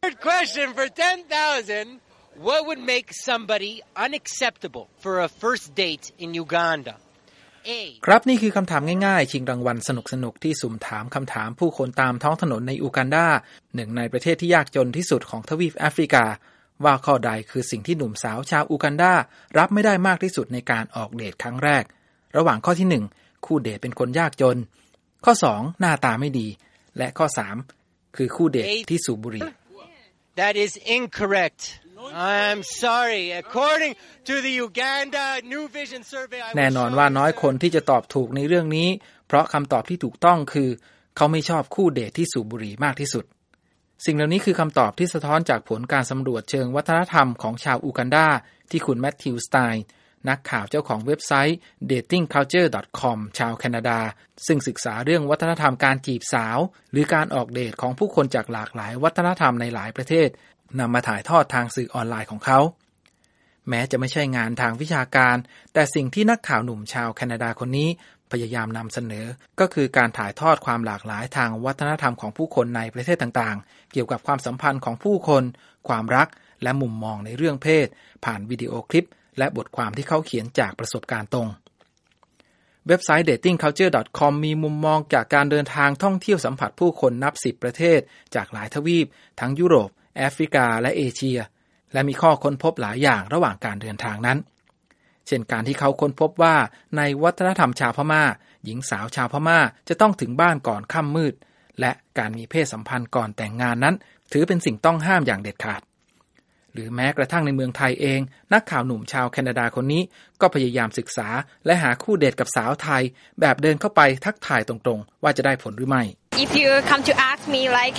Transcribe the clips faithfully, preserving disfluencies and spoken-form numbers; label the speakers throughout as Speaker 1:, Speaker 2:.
Speaker 1: Third question for ten thousand. What would make somebody unacceptable for a first date in Uganda?
Speaker 2: ครับนี่คือคำถามง่ายๆชิงรางวัลสนุกๆที่สุ่มถามคำถามผู้คนตามท้องถนนในอูกันดาหนึ่งในประเทศที่ยากจนที่สุดของทวีปแอฟริกาว่าข้อใดคือสิ่งที่หนุ่มสาวชาวอูกันดารับไม่ได้มากที่สุดในการออกเดทครั้งแรกระหว่างข้อที่หนึ่งคู่เดทเป็นคนยากจนข้อสองหน้าตาไม่ดีและข้อสามคือคู่เดทที่สูบบุหรี่
Speaker 1: That is incorrect. I'm sorry. According to the Uganda New Vision Survey,
Speaker 2: แน่นอนว่าน้อยคนที่จะตอบถูกในเรื่องนี้เพราะคำตอบที่ถูกต้องคือเขาไม่ชอบคู่เดทที่สูบบุหรี่มากที่สุดสิ่งเหล่านี้คือคำตอบที่สะท้อนจากผลการสำรวจเชิงวัฒนธรรมของชาวอูกันดาที่คุณแมทธิวสไตน์นักข่าวเจ้าของเว็บไซต์ เดตติ้งคัลเจอร์ ดอท คอม ชาวแคนาดาซึ่งศึกษาเรื่องวัฒนธรรมการจีบสาวหรือการออกเดทของผู้คนจากหลากหลายวัฒนธรรมในหลายประเทศนำมาถ่ายทอดทางสื่อออนไลน์ของเขาแม้จะไม่ใช่งานทางวิชาการแต่สิ่งที่นักข่าวหนุ่มชาวแคนาดาคนนี้พยายามนำเสนอก็คือการถ่ายทอดความหลากหลายทางวัฒนธรรมของผู้คนในประเทศต่างๆเกี่ยวกับความสัมพันธ์ของผู้คนความรักและมุมมองในเรื่องเพศผ่านวิดีโอคลิปและบทความที่เขาเขียนจากประสบการณ์ตรงเว็บไซต์ เดตติ้งคัลเจอร์ ดอท คอม มีมุมมองจากการเดินทางท่องเที่ยวสัมผัสผู้คนนับสิบประเทศจากหลายทวีปทั้งยุโรปแอฟริกาและเอเชียและมีข้อค้นพบหลายอย่างระหว่างการเดินทางนั้นเช่นการที่เขาค้นพบว่าในวัฒนธรรมชาวพม่าหญิงสาวชาวพม่าจะต้องถึงบ้านก่อนค่ำมืดและการมีเพศสัมพันธ์ก่อนแต่งงานนั้นถือเป็นสิ่งต้องห้ามอย่างเด็ดขาดหรือแม้กระทั่งในเมืองไทยเองนักข่าวหนุ่มชาวแคนาดาคนนี้ก็พยายามศึกษาและหาคู่เดทกับสาวไทยแบบเดินเข้าไปทักทายตรงๆว่าจะได้ผลหรือไม่
Speaker 3: If you come to ask me like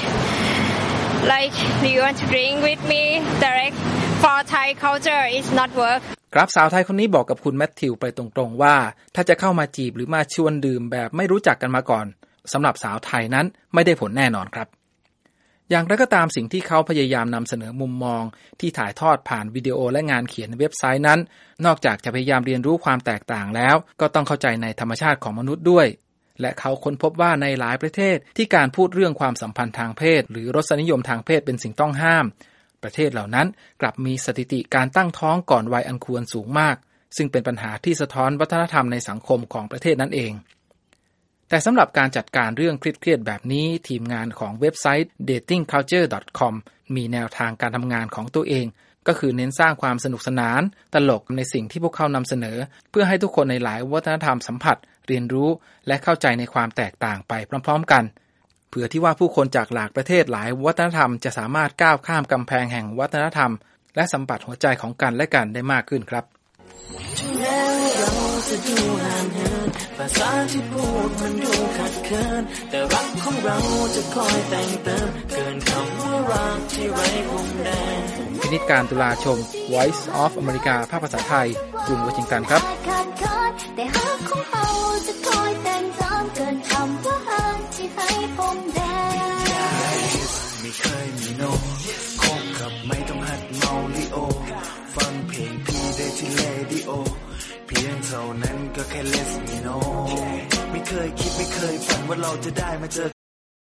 Speaker 3: like do you want to drink with me direct for Thai culture is not work
Speaker 2: ครับสาวไทยคนนี้บอกกับคุณแมทธิวไปตรงๆว่าถ้าจะเข้ามาจีบหรือมาชวนดื่มแบบไม่รู้จักกันมาก่อนสำหรับสาวไทยนั้นไม่ได้ผลแน่นอนครับอย่างไรก็ตามสิ่งที่เขาพยายามนำเสนอมุมมองที่ถ่ายทอดผ่านวิดีโอและงานเขียนในเว็บไซต์นั้นนอกจากจะพยายามเรียนรู้ความแตกต่างแล้วก็ต้องเข้าใจในธรรมชาติของมนุษย์ด้วยและเขาค้นพบว่าในหลายประเทศที่การพูดเรื่องความสัมพันธ์ทางเพศหรือรสนิยมทางเพศเป็นสิ่งต้องห้ามประเทศเหล่านั้นกลับมีสถิติการตั้งท้องก่อนวัยอันควรสูงมากซึ่งเป็นปัญหาที่สะท้อนวัฒนธรรมในสังคมของประเทศนั้นเองแต่สำหรับการจัดการเรื่องเครียดๆแบบนี้ทีมงานของเว็บไซต์ เดตติ้งคัลเจอร์ ดอท คอม มีแนวทางการทำงานของตัวเองก็คือเน้นสร้างความสนุกสนานตลกในสิ่งที่พวกเขานำเสนอเพื่อให้ทุกคนในหลายวัฒนธรรมสัมผัสเรียนรู้และเข้าใจในความแตกต่างไปพร้อมๆกันเพื่อที่ว่าผู้คนจากหลากประเทศหลายวัฒนธรรมจะสามารถก้าวข้ามกำแพงแห่งวัฒนธรรมและสัมผัสหัวใจของกันและกันได้มากขึ้นครับจะดูห่างเหินภาษาที่พูดมันดูขัดเคินแต่รักของเราจะคอยแต่งเติมเกินคำว่ารักที่ไร้พรมแดนพินิจการตุลาชม Voice of America ภาคภาษาไทยกรุงวอชิงตันครับแต่รักของเราจะคอยแต่งเติมเกินคำว่ารักที่ไร้พรมแดนไม่เคยมีโนคบกับไม่ต้องหัดเมาลิโอฟังเพลงพี่ได้ที่เรดิโอเพียงเท่านั้นก็แค่ let me know ไม่เคยคิดไม่เคยฝันว่าเราจะได้มาเจอ